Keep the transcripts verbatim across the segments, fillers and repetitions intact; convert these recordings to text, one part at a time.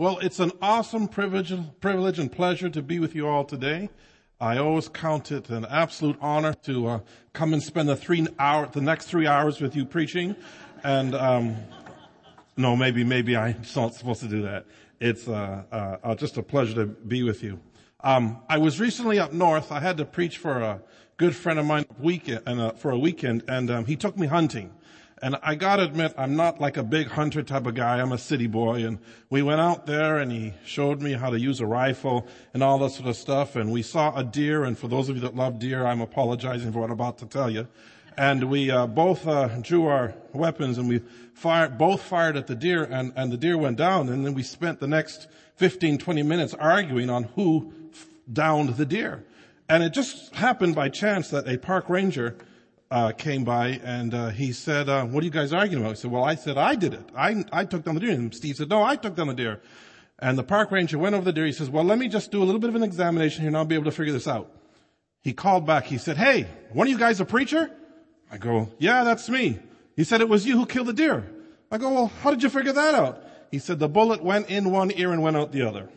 Well, it's an awesome privilege, privilege and pleasure to be with you all today. I always count it an absolute honor to uh, come and spend the three hour, the next three hours with you preaching. And um, no, maybe, maybe I'm not supposed to do that. It's uh, uh, uh, just a pleasure to be with you. Um, I was recently up north. I had to preach for a good friend of mine weekend, and uh, for a weekend, and um, he took me hunting. And I gotta admit, I'm not like a big hunter type of guy. I'm a city boy. And we went out there and he showed me how to use a rifle and all that sort of stuff. And we saw a deer. And for those of you that love deer, I'm apologizing for what I'm about to tell you. And we uh, both uh, drew our weapons and we fired, both fired at the deer, and, and the deer went down. And then we spent the next fifteen, twenty minutes arguing on who f- downed the deer. And it just happened by chance that a park ranger Uh, came by and uh, he said, uh, what are you guys arguing about? I said, well, I said, I did it. I, I took down the deer. And Steve said, no, I took down the deer. And the park ranger went over the deer. He says, well, let me just do a little bit of an examination here and I'll be able to figure this out. He called back. He said, hey, one of you guys a preacher? I go, yeah, that's me. He said, it was you who killed the deer. I go, well, how did you figure that out? He said, the bullet went in one ear and went out the other.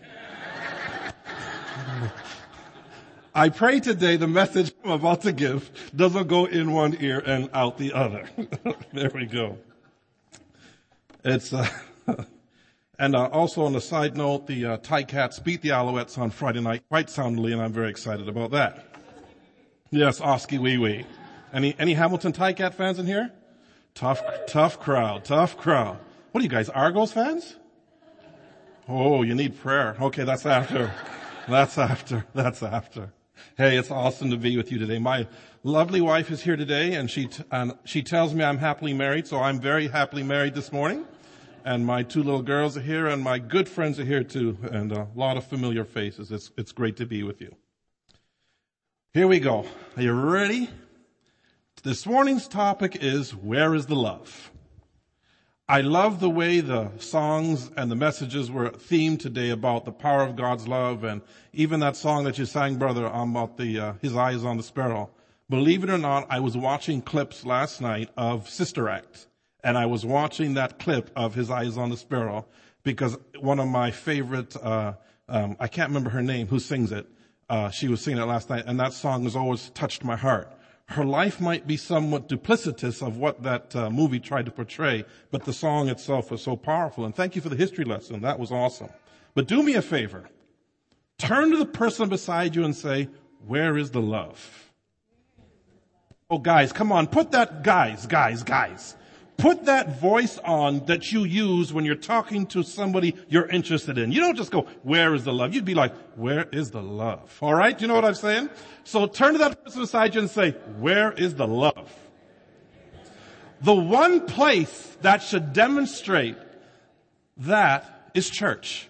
I pray today the message I'm about to give doesn't go in one ear and out the other. There we go. It's, uh, and uh, also on a side note, the uh, Ticats beat the Alouettes on Friday night quite soundly, and I'm very excited about that. Yes, Oski wee wee. Any, any Hamilton Ticat fans in here? Tough, tough crowd, tough crowd. What are you guys, Argos fans? Oh, you need prayer. Okay, that's after. That's after. That's after. Hey, it's awesome to be with you today. My lovely wife is here today, and she t- and she tells me I'm happily married, so I'm very happily married this morning. And my two little girls are here, and my good friends are here too, and a lot of familiar faces. It's it's great to be with you. Here we go. Are you ready? This morning's topic is, where is the love? I love the way the songs and the messages were themed today about the power of God's love, and even that song that you sang, brother, about the uh, His Eyes on the Sparrow. Believe it or not, I was watching clips last night of Sister Act, and I was watching that clip of His Eyes on the Sparrow because one of my favorite, uh, um, I can't remember her name, who sings it. Uh, she was singing it last night, and that song has always touched my heart. Her life might be somewhat duplicitous of what that uh, movie tried to portray, but the song itself was so powerful. And thank you for the history lesson. That was awesome. But do me a favor. Turn to the person beside you and say, where is the love? Oh, guys, come on. Put that, guys, guys, guys. Put that voice on that you use when you're talking to somebody you're interested in. You don't just go, where is the love? You'd be like, where is the love? All right? You know what I'm saying? So turn to that person beside you and say, where is the love? The one place that should demonstrate that is church.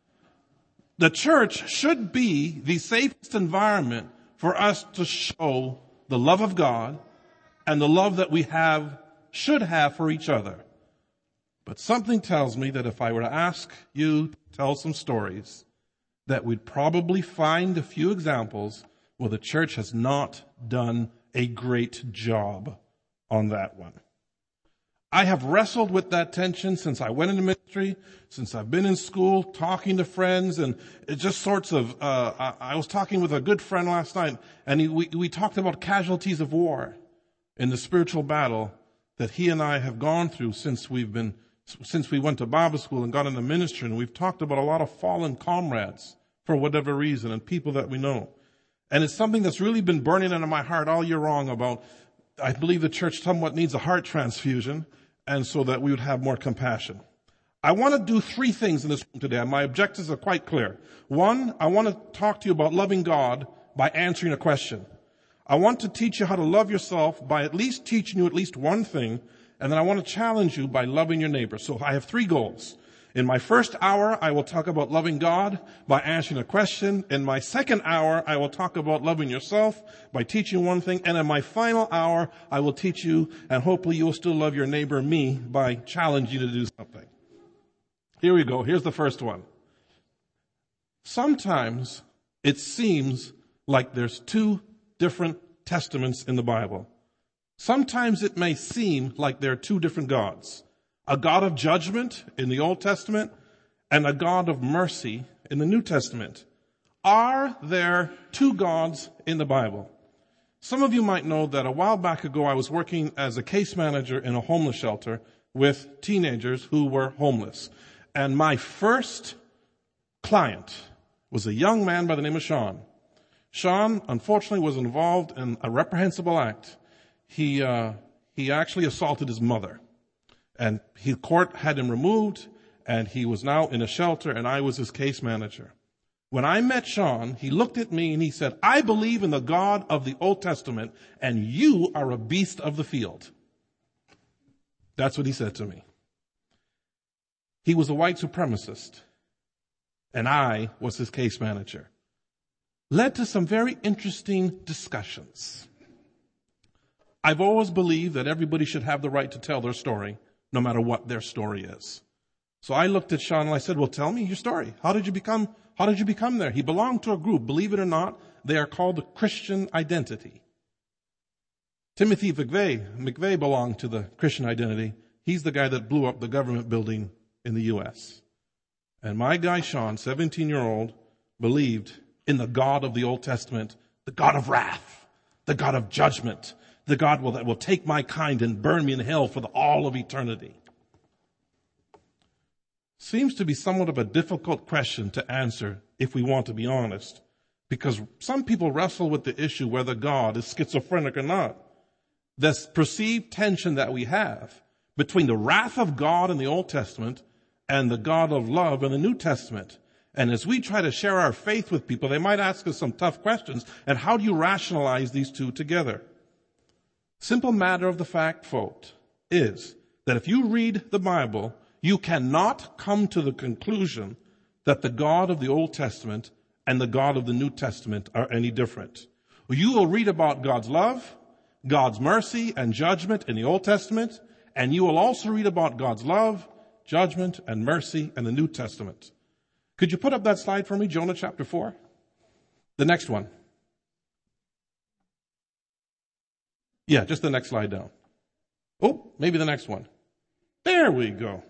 The church should be the safest environment for us to show the love of God and the love that we have should have for each other. But something tells me that if I were to ask you to tell some stories, that we'd probably find a few examples where the church has not done a great job on that one. I have wrestled with that tension since I went into ministry, since I've been in school, talking to friends, and it just sorts of, uh, I, I was talking with a good friend last night, and he, we, we talked about casualties of war in the spiritual battle that he and I have gone through since we've been, since we went to Bible school and got into ministry. And we've talked about a lot of fallen comrades for whatever reason and people that we know. And it's something that's really been burning into my heart all year long about, I believe the church somewhat needs a heart transfusion, and so that we would have more compassion. I want to do three things in this room today, and my objectives are quite clear. One, I want to talk to you about loving God by answering a question. I want to teach you how to love yourself by at least teaching you at least one thing, and then I want to challenge you by loving your neighbor. So I have three goals. In my first hour, I will talk about loving God by answering a question. In my second hour, I will talk about loving yourself by teaching one thing. And in my final hour, I will teach you, and hopefully you will still love your neighbor, me, by challenging you to do something. Here we go. Here's the first one. Sometimes it seems like there's two different testaments in the Bible. Sometimes it may seem like there are two different gods. A God of judgment in the Old Testament and a God of mercy in the New Testament. Are there two gods in the Bible? Some of you might know that a while back ago I was working as a case manager in a homeless shelter with teenagers who were homeless. And my first client was a young man by the name of Sean. Sean, unfortunately, was involved in a reprehensible act. He, uh, he actually assaulted his mother. And the court had him removed, and he was now in a shelter, and I was his case manager. When I met Sean, he looked at me and he said, I believe in the God of the Old Testament, and you are a beast of the field. That's what he said to me. He was a white supremacist, and I was his case manager. Led to some very interesting discussions. I've always believed that everybody should have the right to tell their story, no matter what their story is. So I looked at Sean and I said, well, tell me your story. How did you become, how did you become there? He belonged to a group, believe it or not, they are called the Christian Identity. Timothy McVeigh, McVeigh belonged to the Christian Identity. He's the guy that blew up the government building in the U S. And my guy Sean, seventeen-year-old, believed in the God of the Old Testament, the God of wrath, the God of judgment, the God will, that will take my kind and burn me in hell for the, all of eternity. Seems to be somewhat of a difficult question to answer if we want to be honest, because some people wrestle with the issue whether God is schizophrenic or not. This perceived tension that we have between the wrath of God in the Old Testament and the God of love in the New Testament. And as we try to share our faith with people, they might ask us some tough questions. And how do you rationalize these two together? Simple matter of the fact, folks, is that if you read the Bible, you cannot come to the conclusion that the God of the Old Testament and the God of the New Testament are any different. You will read about God's love, God's mercy and judgment in the Old Testament, and you will also read about God's love, judgment, and mercy in the New Testament. Could you put up that slide for me, Jonah chapter four? The next one. Yeah, just the next slide down. Oh, maybe the next one. There we go.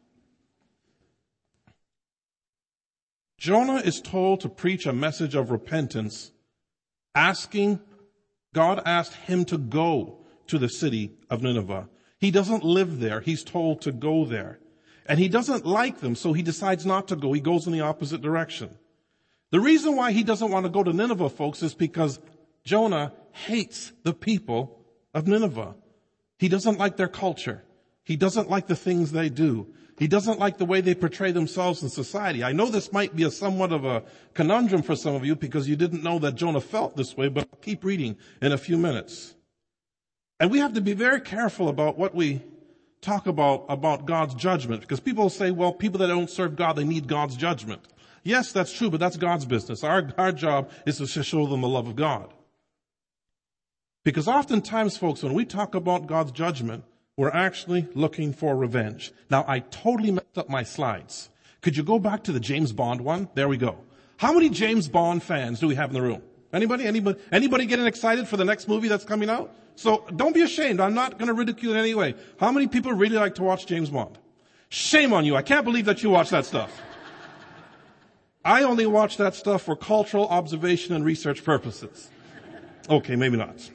Jonah is told to preach a message of repentance, asking, God asked him to go to the city of Nineveh. He doesn't live there. He's told to go there. And he doesn't like them, so he decides not to go. He goes in the opposite direction. The reason why he doesn't want to go to Nineveh, folks, is because Jonah hates the people of Nineveh. He doesn't like their culture. He doesn't like the things they do. He doesn't like the way they portray themselves in society. I know this might be a somewhat of a conundrum for some of you because you didn't know that Jonah felt this way, but I'll keep reading in a few minutes. And we have to be very careful about what we talk about, about God's judgment, because people say, well, people that don't serve God, they need God's judgment. Yes, that's true, but that's God's business. Our, our job is to show them the love of God. Because oftentimes, folks, when we talk about God's judgment, we're actually looking for revenge. Now, I totally messed up my slides. Could you go back to the James Bond one? There we go. How many James Bond fans do we have in the room? Anybody? Anybody? Anybody getting excited for the next movie that's coming out? So don't be ashamed. I'm not going to ridicule in any way. How many people really like to watch James Bond? Shame on you. I can't believe that you watch that stuff. I only watch that stuff for cultural observation and research purposes. Okay, maybe not.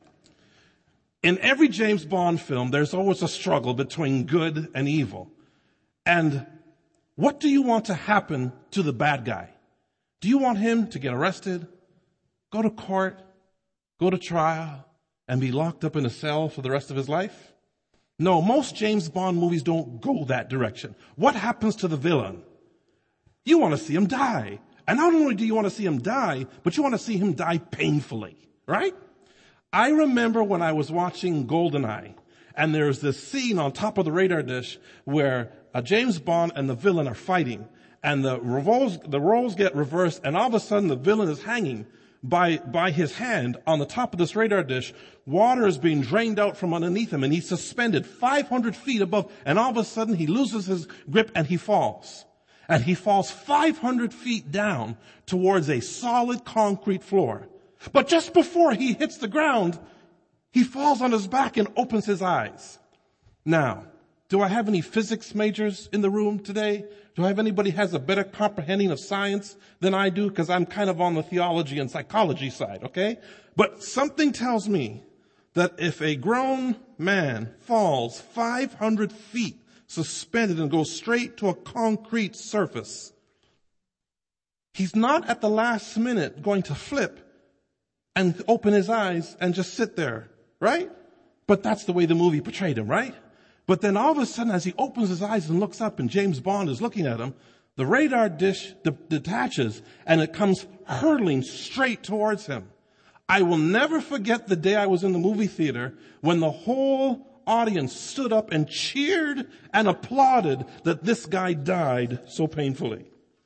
In every James Bond film, there's always a struggle between good and evil. And what do you want to happen to the bad guy? Do you want him to get arrested, go to court, go to trial, and be locked up in a cell for the rest of his life? No, most James Bond movies don't go that direction. What happens to the villain? You want to see him die. And not only do you want to see him die, but you want to see him die painfully, right? I remember when I was watching GoldenEye, and there's this scene on top of the radar dish where uh, James Bond and the villain are fighting, and the roles, the roles get reversed, and all of a sudden the villain is hanging by, by his hand on the top of this radar dish. Water is being drained out from underneath him, and he's suspended five hundred feet above, and all of a sudden he loses his grip and he falls. And he falls five hundred feet down towards a solid concrete floor. But just before he hits the ground, he falls on his back and opens his eyes. Now, Do I have any physics majors in the room today? Do I have anybody who has a better comprehending of science than I do? Because I'm kind of on the theology and psychology side, okay? But something tells me that if a grown man falls five hundred feet suspended and goes straight to a concrete surface, he's not at the last minute going to flip and open his eyes and just sit there, right? But that's the way the movie portrayed him, right? But then all of a sudden, as he opens his eyes and looks up and James Bond is looking at him, the radar dish de- detaches and it comes hurtling straight towards him. I will never forget the day I was in the movie theater when the whole audience stood up and cheered and applauded that this guy died so painfully.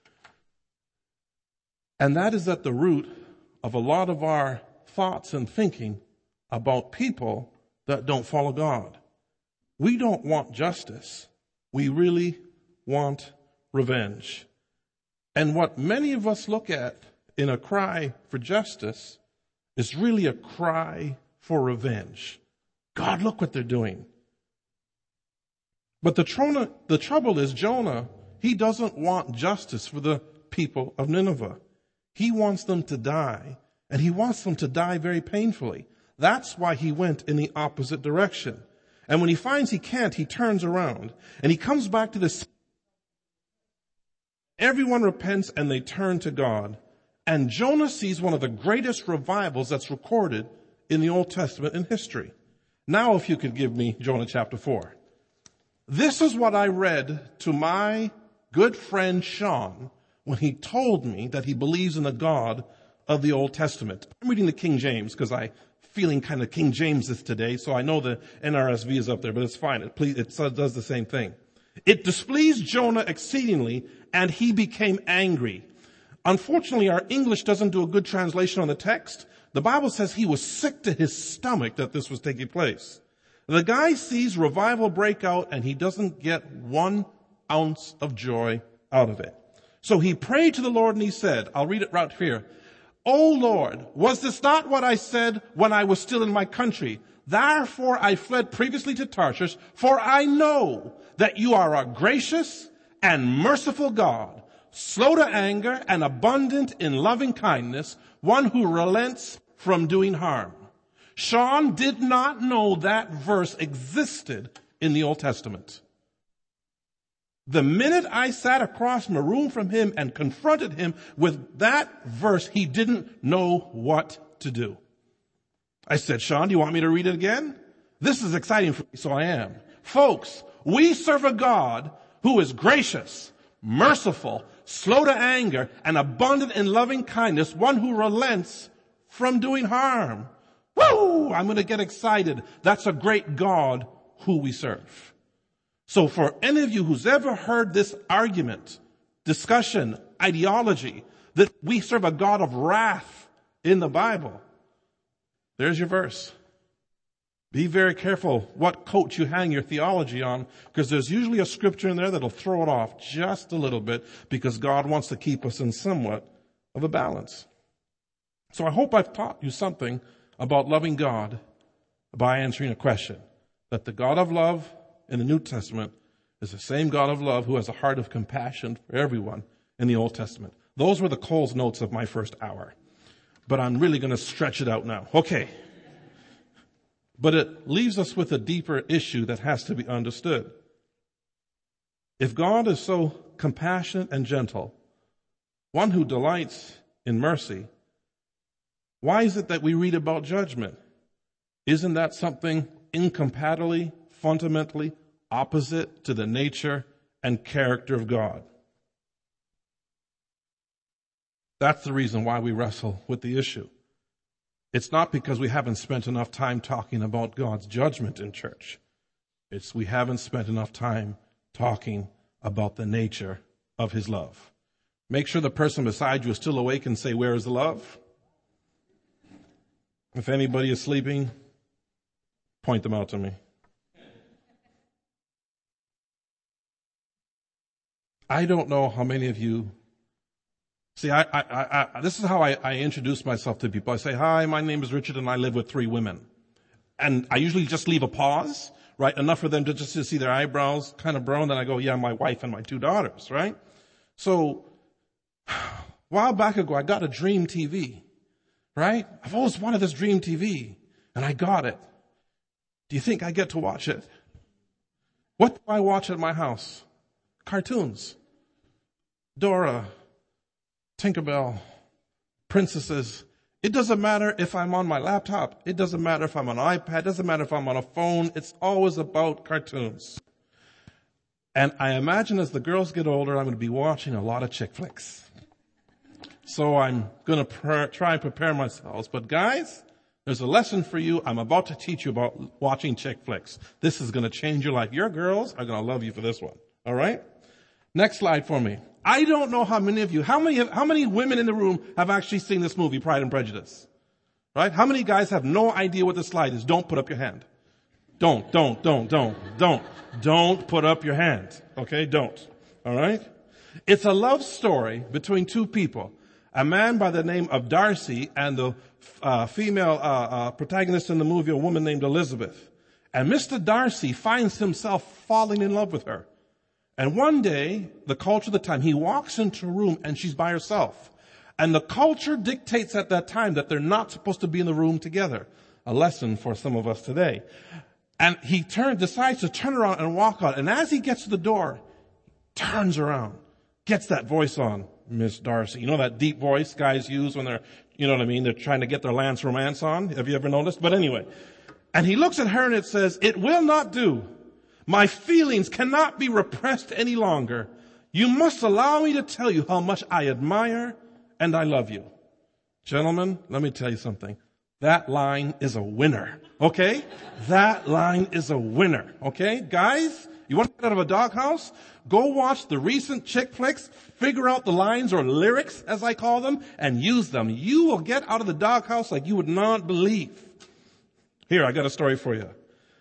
And that is at the root of a lot of our thoughts and thinking about people that don't follow God. We don't want justice. We really want revenge. And what many of us look at in a cry for justice is really a cry for revenge. God, look what they're doing. But the, tro- the trouble is Jonah, he doesn't want justice for the people of Nineveh. He wants them to die, and he wants them to die very painfully. That's why he went in the opposite direction. And when he finds he can't, he turns around and he comes back to this. Everyone repents and they turn to God. And Jonah sees one of the greatest revivals that's recorded in the Old Testament in history. Now, if you could give me Jonah chapter four. This is what I read to my good friend Sean when he told me that he believes in the God of the Old Testament. I'm reading the King James because I feeling kind of King James this today, so I know the N R S V is up there, but it's fine. It, please, it does the same thing. It displeased Jonah exceedingly, and he became angry. Unfortunately, our English doesn't do a good translation on the text. The Bible says he was sick to his stomach that this was taking place. The guy sees revival break out, and he doesn't get one ounce of joy out of it. So he prayed to the Lord, and he said, I'll read it right here. O Lord, was this not what I said when I was still in my country? Therefore I fled previously to Tarshish, for I know that you are a gracious and merciful God, slow to anger and abundant in loving kindness, one who relents from doing harm. Sean did not know that verse existed in the Old Testament. The minute I sat across from a room from him and confronted him with that verse, he didn't know what to do. I said, Sean, do you want me to read it again? This is exciting for me, so I am. Folks, we serve a God who is gracious, merciful, slow to anger, and abundant in loving kindness, one who relents from doing harm. Woo! I'm going to get excited. That's a great God who we serve. So for any of you who's ever heard this argument, discussion, ideology, that we serve a God of wrath in the Bible, there's your verse. Be very careful what coat you hang your theology on, because there's usually a scripture in there that'll throw it off just a little bit, because God wants to keep us in somewhat of a balance. So I hope I've taught you something about loving God by answering a question. That the God of love in the New Testament is the same God of love who has a heart of compassion for everyone in the Old Testament. Those were the Coles notes of my first hour. But I'm really going to stretch it out now. Okay. But it leaves us with a deeper issue that has to be understood. If God is so compassionate and gentle, one who delights in mercy, why is it that we read about judgment? Isn't that something incompatibly, fundamentally opposite to the nature and character of God? That's the reason why we wrestle with the issue. It's not because we haven't spent enough time talking about God's judgment in church. It's we haven't spent enough time talking about the nature of his love. Make sure the person beside you is still awake and say, where is the love? If anybody is sleeping, point them out to me. I don't know how many of you see. I, I, I, this is how I, I introduce myself to people. I say, "Hi, my name is Richard, and I live with three women." And I usually just leave a pause, right? Enough for them to just to see their eyebrows kind of brown. Then I go, yeah, my wife and my two daughters, right? So, a while back ago, I got a Dream T V, right? I've always wanted this Dream T V, and I got it. Do you think I get to watch it? What do I watch at my house? Cartoons. Dora, Tinkerbell, princesses. It doesn't matter if I'm on my laptop. It doesn't matter if I'm on an iPad. It doesn't matter if I'm on a phone. It's always about cartoons. And I imagine as the girls get older, I'm going to be watching a lot of chick flicks. So I'm going to pr- try and prepare myself. But guys, there's a lesson for you. I'm about to teach you about watching chick flicks. This is going to change your life. Your girls are going to love you for this one. All right? Next slide for me. I don't know how many of you, how many, how many women in the room have actually seen this movie, Pride and Prejudice? Right? How many guys have no idea what the slide is? Don't put up your hand. Don't, don't, don't, don't, don't, don't put up your hand. Okay? Don't. All right? It's a love story between two people. A man by the name of Darcy and the uh, female uh, uh, protagonist in the movie, a woman named Elizabeth. And Mister Darcy finds himself falling in love with her. And one day, the culture of the time, he walks into a room and she's by herself. And the culture dictates at that time that they're not supposed to be in the room together. A lesson for some of us today. And he turns, decides to turn around and walk out. And as he gets to the door, turns around, gets that voice on, Miss Darcy. You know that deep voice guys use when they're, you know what I mean? They're trying to get their Lance romance on. Have you ever noticed? But anyway. And he looks at her and it says, "It will not do. My feelings cannot be repressed any longer. You must allow me to tell you how much I admire and I love you." Gentlemen, let me tell you something. That line is a winner. Okay? That line is a winner. Okay? Guys, you want to get out of a doghouse? Go watch the recent chick flicks, figure out the lines or lyrics, as I call them, and use them. You will get out of the doghouse like you would not believe. Here, I got a story for you.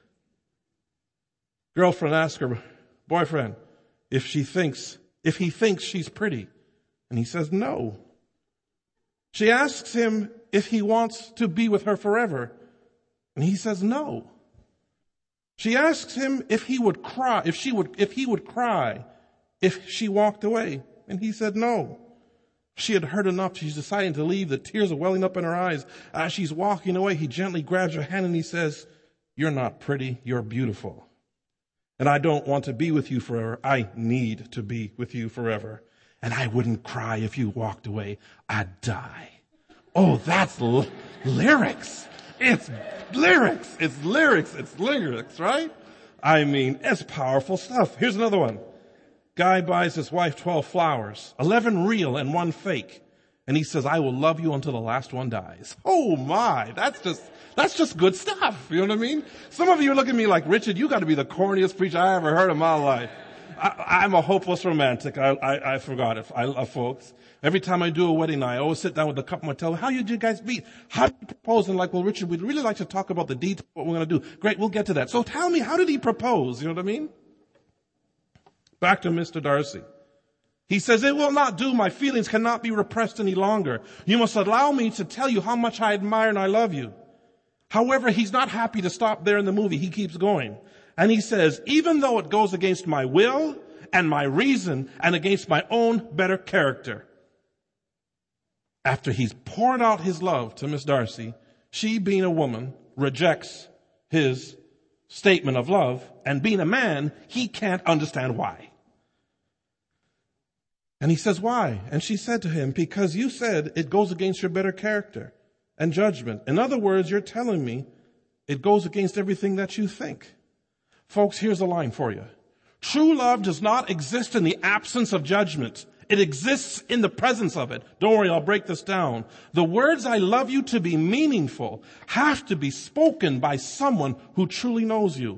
Girlfriend asks her boyfriend if she thinks, if he thinks she's pretty. And he says no. She asks him if he wants to be with her forever. And he says no. She asks him if he would cry, if she would, if he would cry if she walked away. And he said no. She had heard enough. She's deciding to leave. The tears are welling up in her eyes. As she's walking away, he gently grabs her hand and he says, "You're not pretty, you're beautiful. And I don't want to be with you forever. I need to be with you forever. And I wouldn't cry if you walked away. I'd die." Oh, that's l- lyrics. It's lyrics. It's lyrics. It's lyrics, right? I mean, it's powerful stuff. Here's another one. Guy buys his wife twelve flowers, eleven real and one fake. And he says, "I will love you until the last one dies." Oh my, that's just, that's just good stuff. You know what I mean? Some of you look at me like, "Richard, you got to be the corniest preacher I ever heard in my life." I, I'm a hopeless romantic. I, I, I forgot it. I love folks. Every time I do a wedding night, I always sit down with a couple and tell them, "How did you guys meet? How did you propose?" And like, "Well, Richard, we'd really like to talk about the details of what we're going to do." "Great, we'll get to that. So tell me, how did he propose?" You know what I mean? Back to Mister Darcy. He says, "It will not do. My feelings cannot be repressed any longer. You must allow me to tell you how much I admire and I love you." However, he's not happy to stop there in the movie. He keeps going. And he says, "Even though it goes against my will and my reason and against my own better character." After he's poured out his love to Miss Darcy, she, being a woman, rejects his statement of love, and being a man, he can't understand why. And he says, "Why?" And she said to him, "Because you said it goes against your better character and judgment. In other words, you're telling me it goes against everything that you think." Folks, here's a line for you. True love does not exist in the absence of judgment. It exists in the presence of it. Don't worry, I'll break this down. The words "I love you" to be meaningful have to be spoken by someone who truly knows you.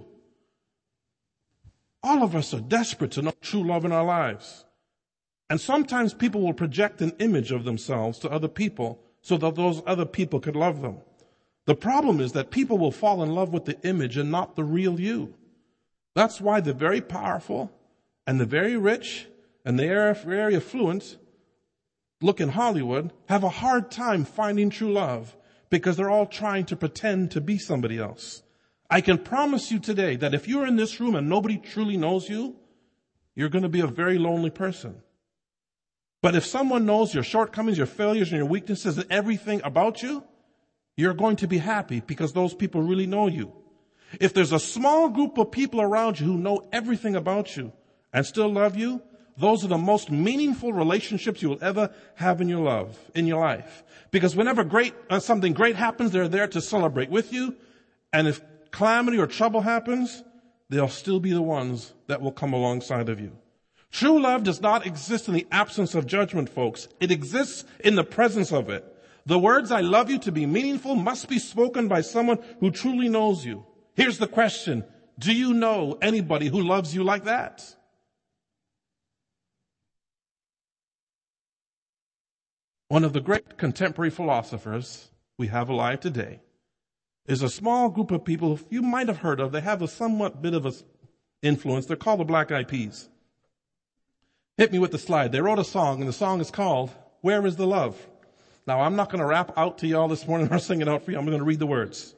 All of us are desperate to know true love in our lives. And sometimes people will project an image of themselves to other people so that those other people could love them. The problem is that people will fall in love with the image and not the real you. That's why the very powerful and the very rich and the very affluent look in Hollywood have a hard time finding true love because they're all trying to pretend to be somebody else. I can promise you today that if you're in this room and nobody truly knows you, you're going to be a very lonely person. But if someone knows your shortcomings, your failures, and your weaknesses, and everything about you, you're going to be happy because those people really know you. If there's a small group of people around you who know everything about you and still love you, those are the most meaningful relationships you will ever have in your love, in your life. Because whenever great, uh, something great happens, they're there to celebrate with you. And if calamity or trouble happens, they'll still be the ones that will come alongside of you. True love does not exist in the absence of judgment, folks. It exists in the presence of it. The words "I love you" to be meaningful must be spoken by someone who truly knows you. Here's the question. Do you know anybody who loves you like that? One of the great contemporary philosophers we have alive today is a small group of people you might have heard of. They have a somewhat bit of an influence. They're called the Black Eyed Peas. Hit me with the slide. They wrote a song, and the song is called "Where is the Love?" Now, I'm not going to rap out to y'all this morning or sing it out for you. I'm going to read the words.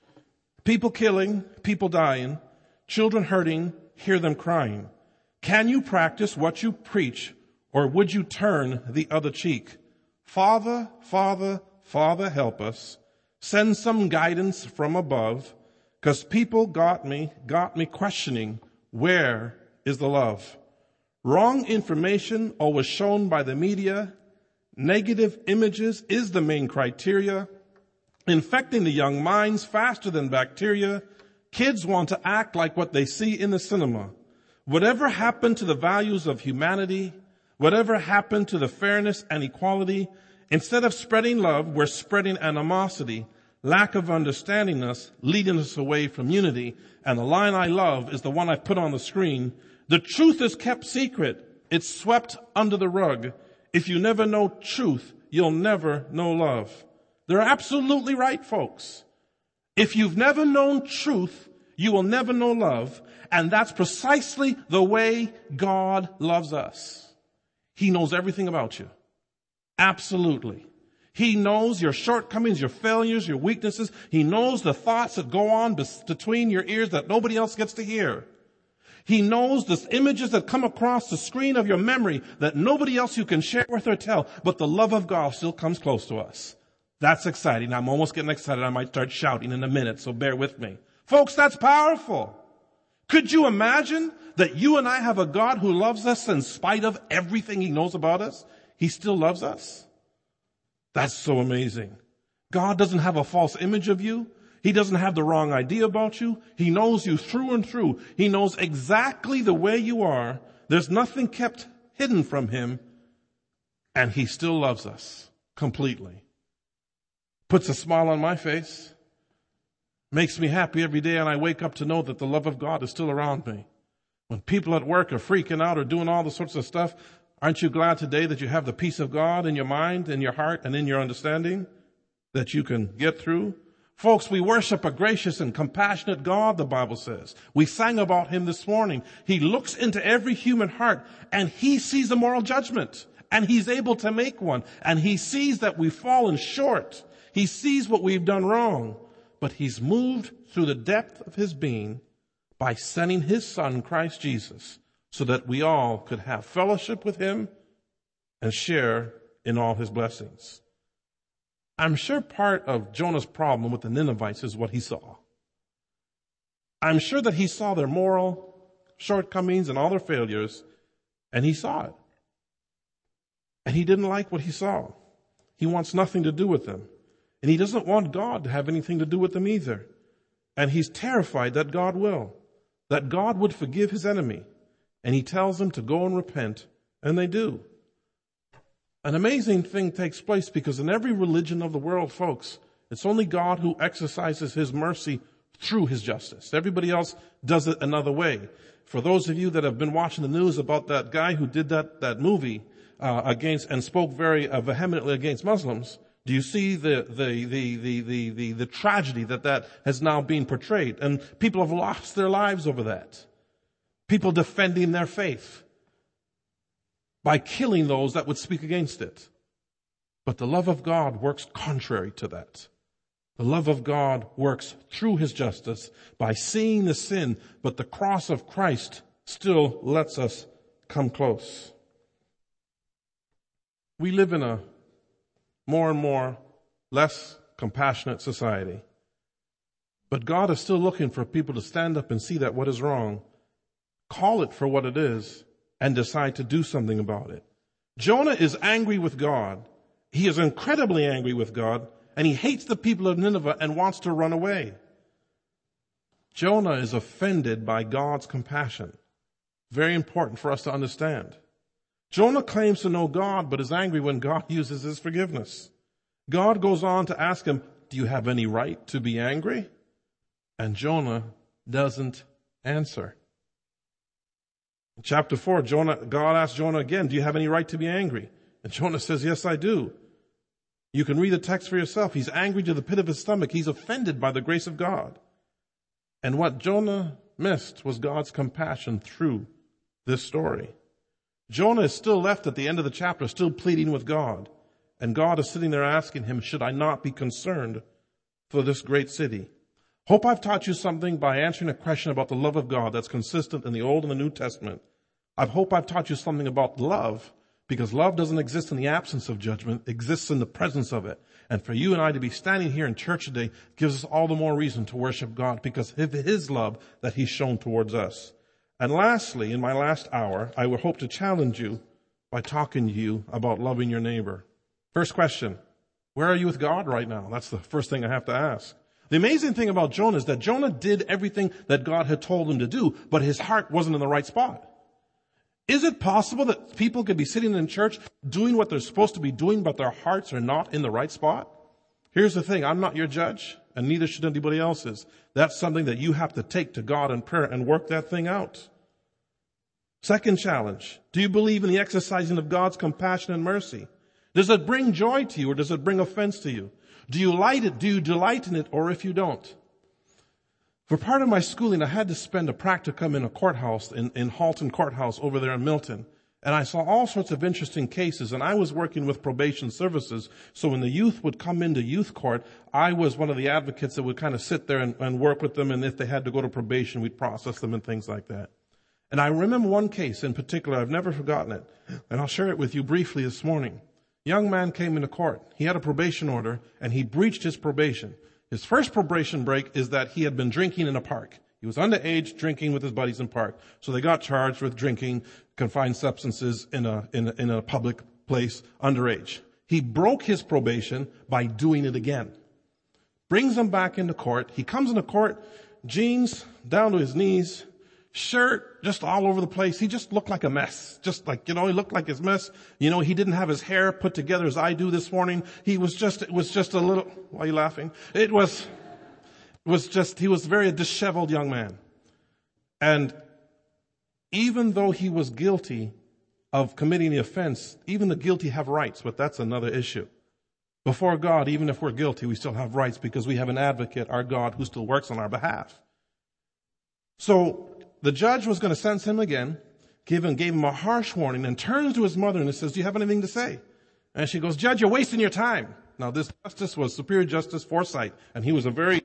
People killing, people dying, children hurting, hear them crying. Can you practice what you preach, or would you turn the other cheek? Father, Father, Father, help us. Send some guidance from above, 'cause people got me, got me questioning, where is the love? Wrong information always shown by the media. Negative images is the main criteria. Infecting the young minds faster than bacteria. Kids want to act like what they see in the cinema. Whatever happened to the values of humanity? Whatever happened to the fairness and equality? Instead of spreading love, we're spreading animosity. Lack of understanding us, leading us away from unity. And the line I love is the one I've put on the screen. The truth is kept secret. It's swept under the rug. If you never know truth, you'll never know love. They're absolutely right, folks. If you've never known truth, you will never know love. And that's precisely the way God loves us. He knows everything about you. Absolutely. He knows your shortcomings, your failures, your weaknesses. He knows the thoughts that go on between your ears that nobody else gets to hear. He knows the images that come across the screen of your memory that nobody else you can share with or tell, but the love of God still comes close to us. That's exciting. I'm almost getting excited. I might start shouting in a minute, so bear with me. Folks, that's powerful. Could you imagine that you and I have a God who loves us in spite of everything He knows about us? He still loves us. That's so amazing. God doesn't have a false image of you. He doesn't have the wrong idea about you. He knows you through and through. He knows exactly the way you are. There's nothing kept hidden from Him. And He still loves us completely. Puts a smile on my face. Makes me happy every day, and I wake up to know that the love of God is still around me. When people at work are freaking out or doing all the sorts of stuff, aren't you glad today that you have the peace of God in your mind, in your heart, and in your understanding that you can get through? Folks, we worship a gracious and compassionate God, the Bible says. We sang about Him this morning. He looks into every human heart, and He sees a moral judgment, and He's able to make one. And He sees that we've fallen short. He sees what we've done wrong. But He's moved through the depth of His being by sending His Son, Christ Jesus, so that we all could have fellowship with Him and share in all His blessings. I'm sure part of Jonah's problem with the Ninevites is what he saw. I'm sure that he saw their moral shortcomings and all their failures, and he saw it. And he didn't like what he saw. He wants nothing to do with them. And he doesn't want God to have anything to do with them either. And he's terrified that God will, that God would forgive his enemy. And he tells them to go and repent, and they do. An amazing thing takes place because in every religion of the world, folks, it's only God who exercises His mercy through His justice. Everybody else does it another way. For those of you that have been watching the news about that guy who did that, that movie uh, against and spoke very uh, vehemently against Muslims, do you see the, the, the, the, the, the, the tragedy that that has now been portrayed? And people have lost their lives over that. People defending their faith by killing those that would speak against it. But the love of God works contrary to that. The love of God works through his justice by seeing the sin, but the cross of Christ still lets us come close. We live in a more and more less compassionate society. But God is still looking for people to stand up and see that what is wrong, call it for what it is, and decide to do something about it. Jonah is angry with God. He is incredibly angry with God, and he hates the people of Nineveh and wants to run away. Jonah is offended by God's compassion. Very important for us to understand. Jonah claims to know God, but is angry when God uses his forgiveness. God goes on to ask him, do you have any right to be angry? And Jonah doesn't answer. In chapter four, Jonah, God asks Jonah again, do you have any right to be angry? And Jonah says, yes, I do. You can read the text for yourself. He's angry to the pit of his stomach. He's offended by the grace of God. And what Jonah missed was God's compassion through this story. Jonah is still left at the end of the chapter, still pleading with God. And God is sitting there asking him, should I not be concerned for this great city? Hope I've taught you something by answering a question about the love of God that's consistent in the Old and the New Testament. I hope I've taught you something about love, because love doesn't exist in the absence of judgment, it exists in the presence of it. And for you and I to be standing here in church today gives us all the more reason to worship God because of his love that he's shown towards us. And lastly, in my last hour, I would hope to challenge you by talking to you about loving your neighbor. First question, where are you with God right now? That's the first thing I have to ask. The amazing thing about Jonah is that Jonah did everything that God had told him to do, but his heart wasn't in the right spot. Is it possible that people could be sitting in church doing what they're supposed to be doing, but their hearts are not in the right spot? Here's the thing. I'm not your judge, and neither should anybody else's. That's something that you have to take to God in prayer and work that thing out. Second challenge. Do you believe in the exercising of God's compassion and mercy? Does it bring joy to you or does it bring offense to you? Do you like it? Do you delight in it? Or if you don't? For part of my schooling, I had to spend a practicum in a courthouse, in, in Halton Courthouse over there in Milton. And I saw all sorts of interesting cases, and I was working with probation services. So when the youth would come into youth court, I was one of the advocates that would kind of sit there and, and work with them. And if they had to go to probation, we'd process them and things like that. And I remember one case in particular, I've never forgotten it. And I'll share it with you briefly this morning. Young man came into court. He had a probation order, and he breached his probation. His first probation break is that he had been drinking in a park. He was underage, drinking with his buddies in park. So they got charged with drinking confined substances in a, in a, in a public place underage. He broke his probation by doing it again. Brings him back into court. He comes into court, jeans down to his knees, shirt just all over the place. He just looked like a mess. Just like, you know, he looked like his mess. You know, he didn't have his hair put together as I do this morning. He was just, it was just a little, why are you laughing? It was, it was just, he was a very disheveled young man. And even though he was guilty of committing the offense, even the guilty have rights, but that's another issue. Before God, even if we're guilty, we still have rights because we have an advocate, our God, who still works on our behalf. So the judge was going to sentence him again, give him, gave him a harsh warning, and turns to his mother and says, do you have anything to say? And she goes, Judge, you're wasting your time. Now this justice was Superior Justice Forsyth, and he was a very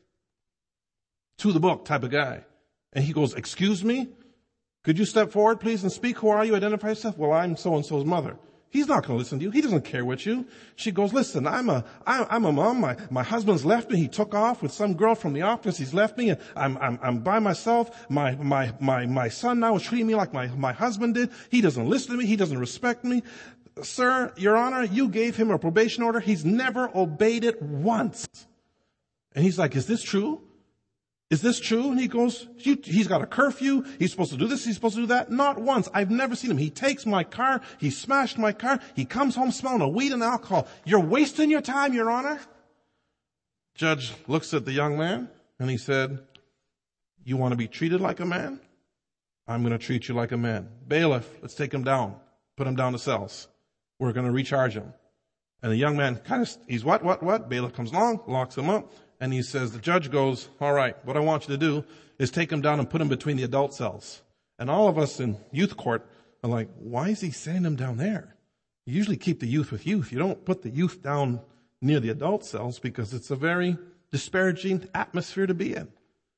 to the book type of guy. And he goes, excuse me? Could you step forward, please, and speak? Who are you? Identify yourself. Well, I'm so-and-so's mother. He's not going to listen to you. He doesn't care what you. She goes, listen, I'm a, I'm a mom. My, my husband's left me. He took off with some girl from the office. He's left me. I'm, I'm, I'm by myself. My, my, my, my son now is treating me like my, my husband did. He doesn't listen to me. He doesn't respect me. Sir, Your Honor, you gave him a probation order. He's never obeyed it once. And he's like, is this true? Is this true? And he goes, he's got a curfew. He's supposed to do this. He's supposed to do that. Not once. I've never seen him. He takes my car. He smashed my car. He comes home smelling of weed and alcohol. You're wasting your time, Your Honor. Judge looks at the young man and he said, you want to be treated like a man? I'm going to treat you like a man. Bailiff, let's take him down. Put him down to cells. We're going to recharge him. And the young man kind of, he's what, what, what? Bailiff comes along, locks him up. And he says, the judge goes, all right, what I want you to do is take him down and put him between the adult cells. And all of us in youth court are like, why is he sending him down there? You usually keep the youth with youth. You don't put the youth down near the adult cells because it's a very disparaging atmosphere to be in.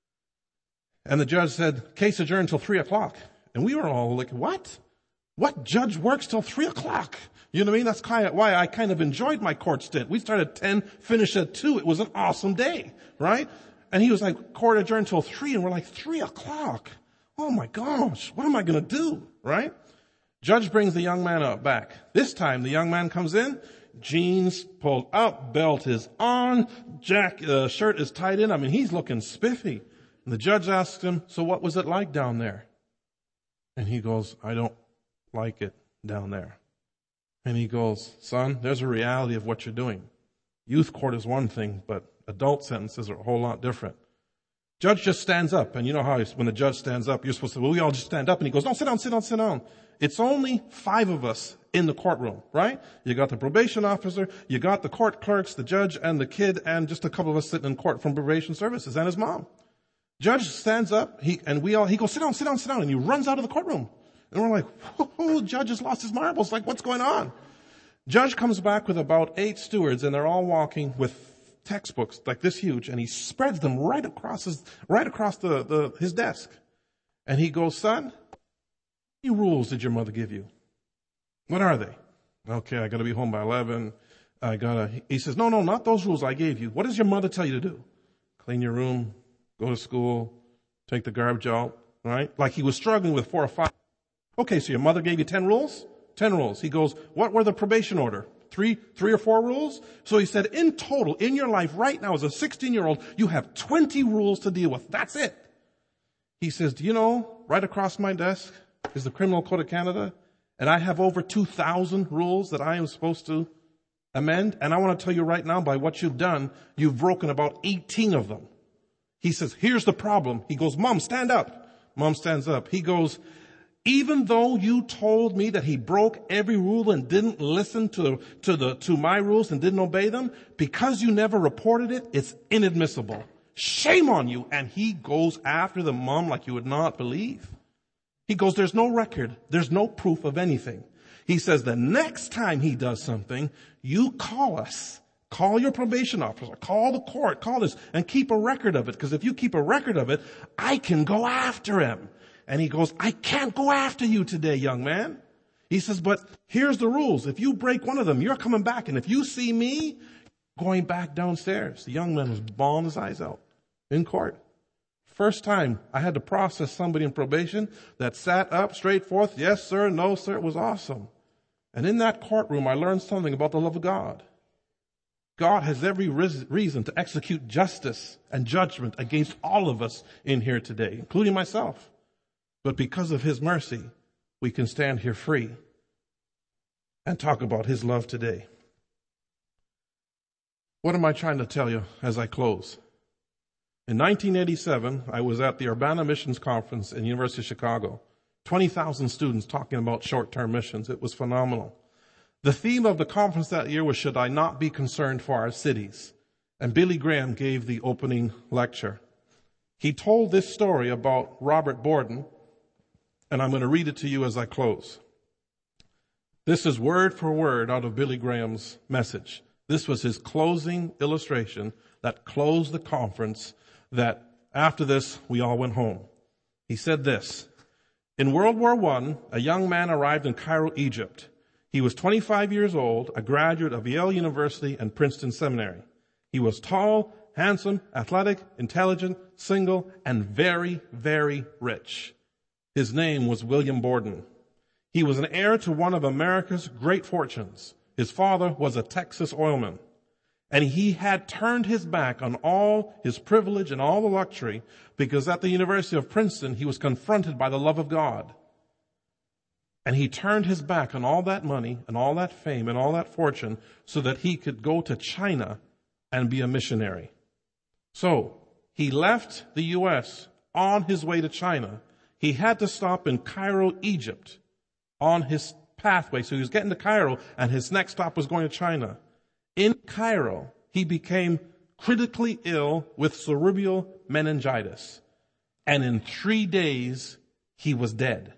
And the judge said, case adjourned till three o'clock. And we were all like, what? What judge works till three o'clock? You know what I mean? That's kind of why I kind of enjoyed my court stint. We started at ten, finished at two. It was an awesome day, right? And he was like, court adjourned till three. And we're like, three o'clock? Oh my gosh, what am I going to do, right? Judge brings the young man up back. This time the young man comes in, jeans pulled up, belt is on, jack, uh, shirt is tied in. I mean, he's looking spiffy. And the judge asks him, so what was it like down there? And he goes, I don't like it down there. And he goes, son, there's a reality of what you're doing. Youth court is one thing, but adult sentences are a whole lot different. Judge just stands up, and you know how when the judge stands up, you're supposed to, well, we all just stand up, and he goes, no, sit down, sit down, sit down. It's only five of us in the courtroom, right? You got the probation officer, you got the court clerks, the judge, and the kid, and just a couple of us sitting in court from probation services, and his mom. Judge stands up, he, and we all, he goes, sit down, sit down, sit down, and he runs out of the courtroom. And we're like, oh, judge has lost his marbles, like what's going on? Judge comes back with about eight stewards, and they're all walking with textbooks like this huge, and he spreads them right across his, right across the, the, his desk. And he goes, son, how many rules did your mother give you? What are they? Okay, I gotta be home by eleven. I gotta, he says, no, no, not those rules I gave you. What does your mother tell you to do? Clean your room, go to school, take the garbage out, right? Like he was struggling with four or five. Okay, so your mother gave you ten rules? Ten rules. He goes, what were the probation order? Three, three or four rules? So he said, in total, in your life right now as a sixteen-year-old, you have twenty rules to deal with. That's it. He says, do you know, right across my desk is the Criminal Code of Canada, and I have over two thousand rules that I am supposed to amend, and I want to tell you right now, by what you've done, you've broken about eighteen of them. He says, here's the problem. He goes, Mom, stand up. Mom stands up. He goes, even though you told me that he broke every rule and didn't listen to, to the, to my rules and didn't obey them, because you never reported it, it's inadmissible. Shame on you. And he goes after the mom like you would not believe. He goes, there's no record. There's no proof of anything. He says the next time he does something, you call us. Call your probation officer. Call the court. Call this and keep a record of it. Because if you keep a record of it, I can go after him. And he goes, I can't go after you today, young man. He says, but here's the rules. If you break one of them, you're coming back. And if you see me, going back downstairs. The young man was bawling his eyes out in court. First time I had to process somebody in probation that sat up straight forth. Yes, sir. No, sir. It was awesome. And in that courtroom, I learned something about the love of God. God has every reason to execute justice and judgment against all of us in here today, including myself. But because of his mercy, we can stand here free and talk about his love today. What am I trying to tell you as I close? In nineteen eighty-seven, I was at the Urbana Missions Conference in the University of Chicago. twenty thousand students talking about short-term missions. It was phenomenal. The theme of the conference that year was, should I not be concerned for our cities? And Billy Graham gave the opening lecture. He told this story about Robert Borden, and I'm going to read it to you as I close. This is word for word out of Billy Graham's message. This was his closing illustration that closed the conference, that after this, we all went home. He said this: in World War One, a young man arrived in Cairo, Egypt. He was twenty-five years old, a graduate of Yale University and Princeton Seminary. He was tall, handsome, athletic, intelligent, single, and very, very rich. His name was William Borden. He was an heir to one of America's great fortunes. His father was a Texas oilman. And he had turned his back on all his privilege and all the luxury because at the University of Princeton, he was confronted by the love of God. And he turned his back on all that money and all that fame and all that fortune so that he could go to China and be a missionary. So he left the U S on his way to China. He had to stop in Cairo, Egypt on his pathway. So he was getting to Cairo and his next stop was going to China. In Cairo, he became critically ill with cerebral meningitis. And in three days, he was dead.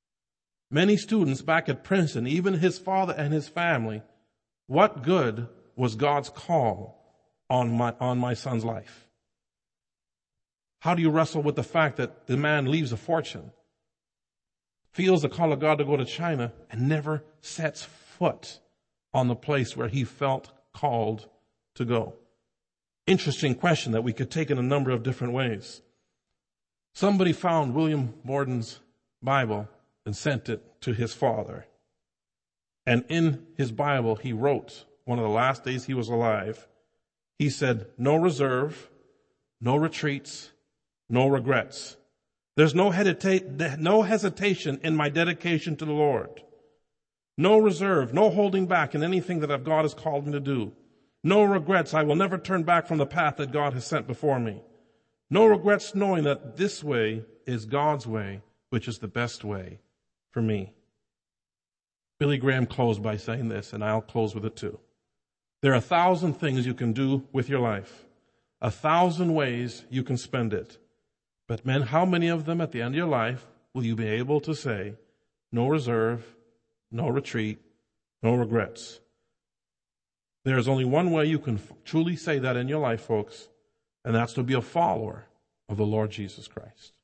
Many students back at Princeton, even his father and his family, what good was God's call on my, on my son's life? How do you wrestle with the fact that the man leaves a fortune, feels the call of God to go to China, and never sets foot on the place where he felt called to go? Interesting question that we could take in a number of different ways. Somebody found William Borden's Bible and sent it to his father. And in his Bible, he wrote, one of the last days he was alive, he said, no reserve, no retreats, no regrets. There's no, hesitate, no hesitation in my dedication to the Lord. No reserve, no holding back in anything that God has called me to do. No regrets. I will never turn back from the path that God has sent before me. No regrets knowing that this way is God's way, which is the best way for me. Billy Graham closed by saying this, and I'll close with it too. There are a thousand things you can do with your life, a thousand ways you can spend it. But men, how many of them at the end of your life will you be able to say, no reserve, no retreat, no regrets? There is only one way you can f- truly say that in your life, folks, and that's to be a follower of the Lord Jesus Christ.